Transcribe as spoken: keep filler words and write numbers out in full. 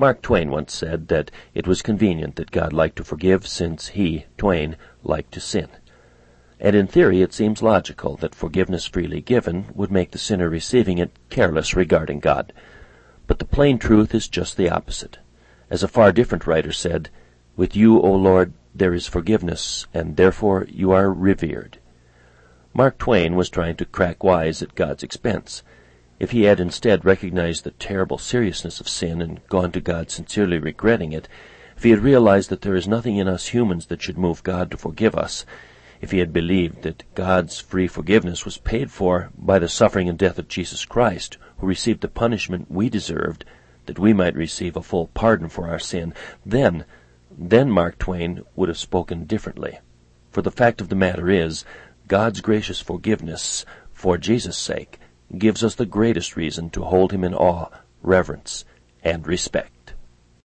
Mark Twain once said that it was convenient that God liked to forgive since he, Twain, liked to sin. And in theory it seems logical that forgiveness freely given would make the sinner receiving it careless regarding God. But the plain truth is just the opposite. As a far different writer said, "With you, O Lord, there is forgiveness, and therefore you are revered." Mark Twain was trying to crack wise at God's expense. If he had instead recognized the terrible seriousness of sin and gone to God sincerely regretting it, if he had realized that there is nothing in us humans that should move God to forgive us, if he had believed that God's free forgiveness was paid for by the suffering and death of Jesus Christ, who received the punishment we deserved, that we might receive a full pardon for our sin, then, then Mark Twain would have spoken differently. For the fact of the matter is, God's gracious forgiveness, for Jesus' sake, gives us the greatest reason to hold him in awe, reverence, and respect.